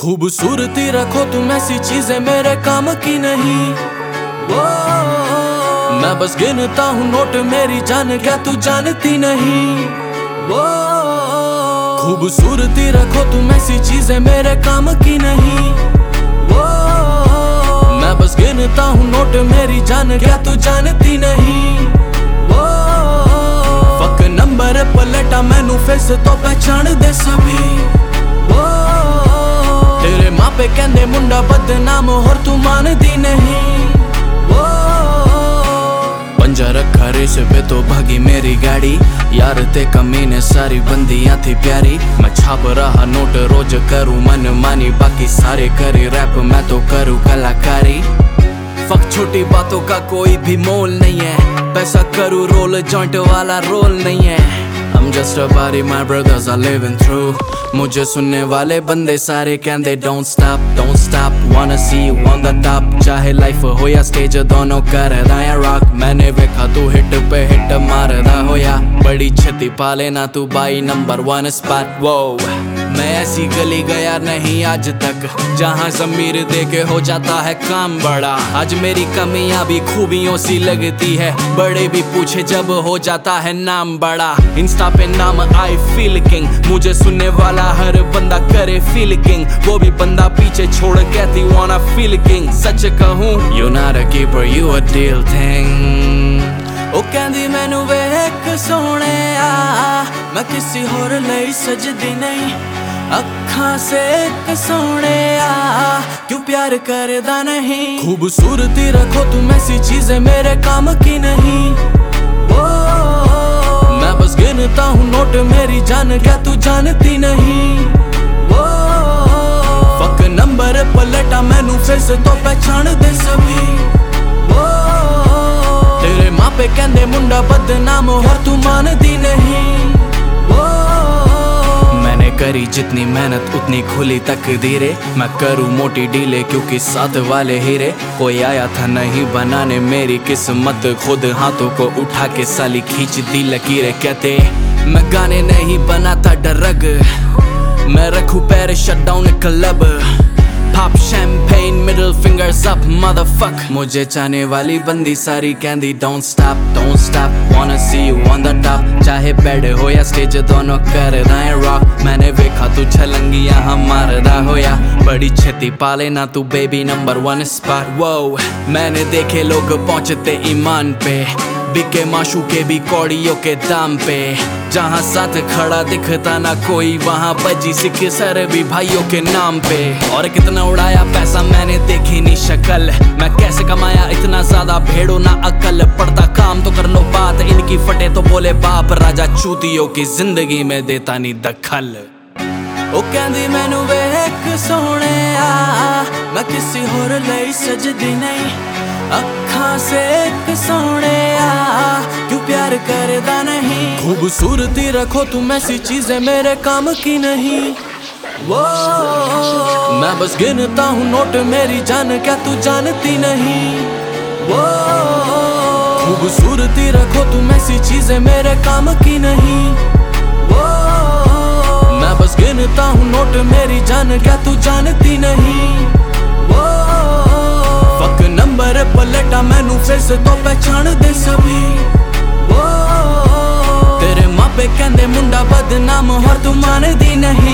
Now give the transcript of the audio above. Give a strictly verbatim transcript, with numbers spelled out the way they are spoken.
खूबसूरती रखो तुम ऐसी चीजें मेरे काम की नहीं। वो मैं बस गिनता हूँ नोट मेरी जान, क्या तू जानती नहीं। वो खूबसूरती रखो तुम ऐसी चीजें मेरे काम की नहीं। वो मैं बस गिनता हूँ नोट मेरी जान, क्या तू जानती नहीं। वो फक नंबर पलटा मैनू फेस तो पहचान दे सभी। वो तेरे मापे कहंदे मुंडा बदनाम होर तू मानदी नहीं। वो पंजा रखा रेस पे तो भागी मेरी गाड़ी, यार ते कमीने सारी बंदियां थी प्यारी। मैं छाप रहा नोट रोज करूं मन मानी, बाकी सारे करे रैप मैं तो करूं कलाकारी। फक छोटी बातों का कोई भी मोल नहीं है, पैसा करूं रोल जॉइंट वाला रोल नहीं है। I'm just a body my brothers are living through। मुझे सुनने वाले बंदे सारे कहंदे don't stop don't stop wanna see you on the top। चाहे लाइफ हो या स्टेज दोनों करदा या रॉक, मैंने वेखा तू हिट पे हिट मारदा होया। बड़ी छती पा लेना तू बाई नंबर वन स्पॉट। वो मैं ऐसी गली गया नहीं आज तक जहाँ ज़मीर दे के हो जाता है काम बड़ा। आज मेरी कमियां भी खूबियों सी लगती है, बड़े भी पूछे जब हो जाता है नाम बड़ा। इंस्टा पे नाम आई फील किंग, मुझे सुनने वाला हर बंदा करे फील किंग। वो भी बंदा पीछे छोड़ कहती wanna feel king। सच कहूँ you not a keeper you a deal thing। ओ कहंदी मैनू वेख सोहणे आ, मैं किसी होर लई सजदी नहीं। अखां से एक सोहणे आ, क्यों प्यार करदा नहीं। खूबसूरती रखो तुम ऐसी चीजें मेरे काम की नहीं। ओ मैं बस गिनता हूँ नोट मेरी जान, क्या तू जानती नहीं। वो फक नंबर पलटा मैनू फेस तो पहचान दे सभी। वो तेरे मापे कहंदे मुंडा बदनाम होर तू मानदी नहीं। वो मैंने करी जितनी मेहनत उतनी खुली तकदीरें, मैं करूँ मोटी डीले क्योंकि साथ वाले हीरे। कोई आया था नहीं बनाने मेरी किस्मत, खुद हाथों को उठा के साली खींच दी लकीरें। कहते मैं गाने नहीं बनाता डरग, मैं रखूं पैर shut down club. Pop champagne middle fingers up motherfuck। मुझे चाहने वाली बंदी सारी कहंदी don't stop don't stop wanna see you on the top। चाहे बैड हो या स्टेज दोनों करदा है रॉक, मैंने वेखा तू छलंगी यहाँ मारदा होया। बड़ी छेती पा लेना तू बेबी नंबर वन स्पॉट। वो मैंने देखे लोग पहुंचते ईमान पे, बिके माशू के भी कौड़ियों के दाम पे। जहाँ साथ खड़ा दिखता ना कोई, वहाँ बजी सिख सर भी भाइयों के नाम पे। और कितना उड़ाया पैसा मैंने देखी नहीं शक्ल, मैं कैसे कमाया इतना ज्यादा भेड़ो ना अकल। पड़ता काम तो कर लो बात, इनकी फटे तो बोले बाप। राजा चूतियों की जिंदगी में देता नहीं दखल। ओ कहंदी मैनू वेख सोहणे आ, मैं किसी होर लई सजदी नहीं। अखां से एक सोहणे आ, क्यों प्यार करदा नहीं। खूबसूरती रखो तुम ऐसी चीजें मेरे काम की नहीं। वो मैं बस गिनता हूँ नोट मेरी जान, क्या तू जानती नहीं। वो खूबसूरती रखो तुम ऐसी चीजें मेरे काम की नहीं। वो मैं बस गिनता हूँ नोट मेरी जान, क्या तू जानती नहीं। वो फक नंबर पलटा मैनू फेस तो पहचान दे सभी। वो तेरे मापे कहंदे मुंडा बदनाम होर तू मानदी नहीं।